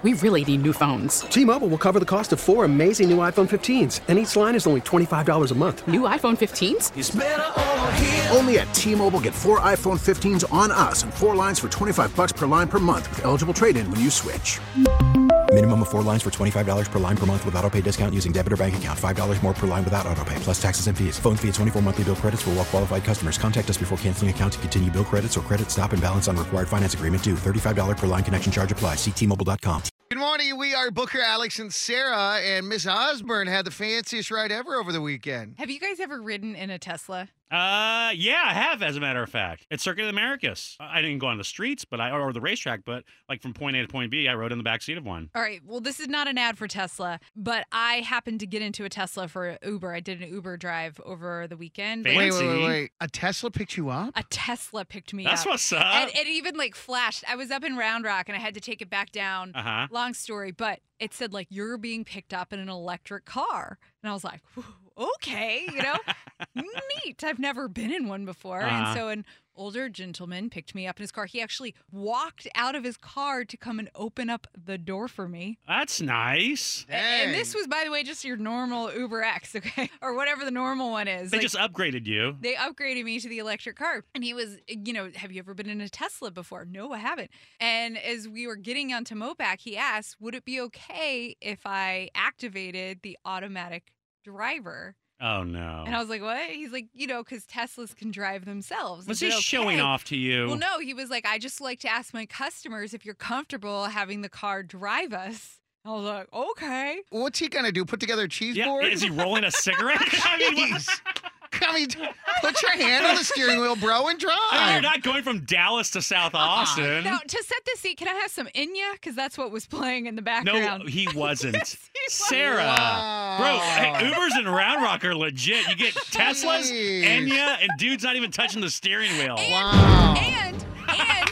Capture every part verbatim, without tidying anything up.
We really need new phones. T-Mobile will cover the cost of four amazing new iPhone fifteens, and each line is only twenty-five dollars a month. New iPhone fifteens? It's better over here. Only at T-Mobile, get four iPhone fifteens on us and four lines for twenty-five dollars per line per month with eligible trade-in when you switch. Minimum of four lines for twenty-five dollars per line per month with autopay discount using debit or bank account. five dollars more per line without autopay, plus taxes and fees. Phone fee at twenty-four monthly bill credits for well-qualified customers. Contact us before canceling account to continue bill credits or credit stop and balance on required finance agreement due. thirty-five dollars per line connection charge applies. See T Mobile dot com. Good morning. We are Booker, Alex, and Sarah, and Miss Osborne had the fanciest ride ever over the weekend. Have you guys ever ridden in a Tesla? Uh, yeah, I have, as a matter of fact. At Circuit of the Americas. I didn't go on the streets, but I or the racetrack, but like from point A to point B, I rode in the back seat of one. All right. Well, this is not an ad for Tesla, but I happened to get into a Tesla for Uber. I did an Uber drive over the weekend. Fancy. Wait, wait, wait, wait. A Tesla picked you up? A Tesla picked me That's up. what's up. And it even like flashed. I was up in Round Rock and I had to take it back down. Uh-huh. Long story, but it said like, you're being picked up in an electric car. And I was like, okay, you know, neat. I've never been in one before. Uh-huh. And so an older gentleman picked me up in his car. He actually walked out of his car to come and open up the door for me. That's nice. Dang. And this was, by the way, just your normal Uber X, okay? Or whatever the normal one is. They Like, just upgraded you. They upgraded me to the electric car. And he was, you know, have you ever been in a Tesla before? No, I haven't. And as we were getting onto Mopac, he asked, would it be okay if I activated the automatic driver? Oh, no. And I was like, what? He's like, you know, because Teslas can drive themselves. Was Is he it okay? showing off to you? Well, no, he was like, I just like to ask my customers if you're comfortable having the car drive us. I was like, okay. What's he going to do? Put together a cheese Yeah, board? is he rolling a cigarette? I mean, what- Jeez. I mean, put your hand on the steering wheel, bro, and drive. I mean, you're not going from Dallas to South Austin. Now, to set the seat, can I have some Enya? Because that's what was playing in the No, background. he wasn't. Yes, he was. Sarah. Wow. Bro, hey, Ubers and Round Rock are legit. You get Teslas, Jeez. Enya, and dude's not even touching the steering wheel. And, Wow. And, and,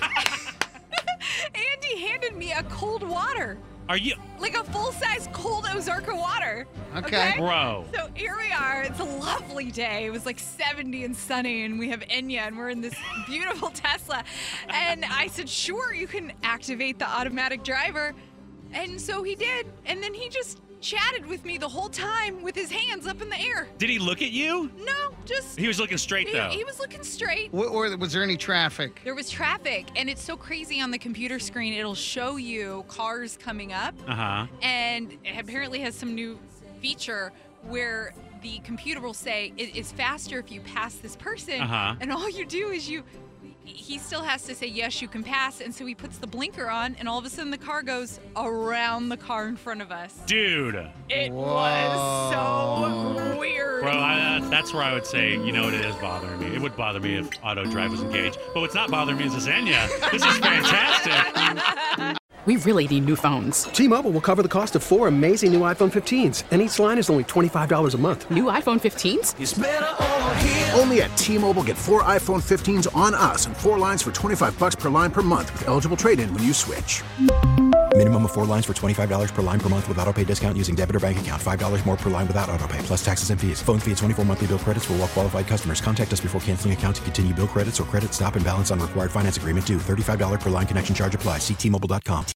and he handed me a cold water. Are you... Like a full-size cold Ozarka water. Okay. Bro. So here we are. It's a lovely day. It was like seventy and sunny, and we have Enya, and we're in this beautiful Tesla. And I said, sure, you can activate the automatic driver. And so he did. And then he just chatted with me the whole time with his hands up in the air. Did he look at you? No, just... He was looking straight, he, though. he was looking straight. What, or was there any traffic? There was traffic, and it's so crazy on the computer screen. It'll show you cars coming up, Uh-huh. and it apparently has some new feature where the computer will say it is faster if you pass this person, Uh-huh. and all you do is you... He still has to say, yes, you can pass, and so he puts the blinker on, and all of a sudden the car goes around the car in front of us. Dude. It was so weird. Bro, I, that's where I would say, you know what, it is bothering me. It would bother me if auto drive was engaged. But what's not bothering me is this Enya. This is fantastic. We really need new phones. T-Mobile will cover the cost of four amazing new iPhone fifteens, and each line is only twenty-five dollars a month. New iPhone fifteens? It's better over here. Only at T-Mobile, get four iPhone fifteens on us and four lines for twenty-five dollars per line per month with eligible trade-in when you switch. Minimum of four lines for twenty-five dollars per line per month with autopay discount using debit or bank account. five dollars more per line without autopay, plus taxes and fees. Phone fee at twenty-four monthly bill credits for well-qualified customers. Contact us before canceling account to continue bill credits or credit stop and balance on required finance agreement due. thirty-five dollars per line connection charge applies. See T Mobile dot com.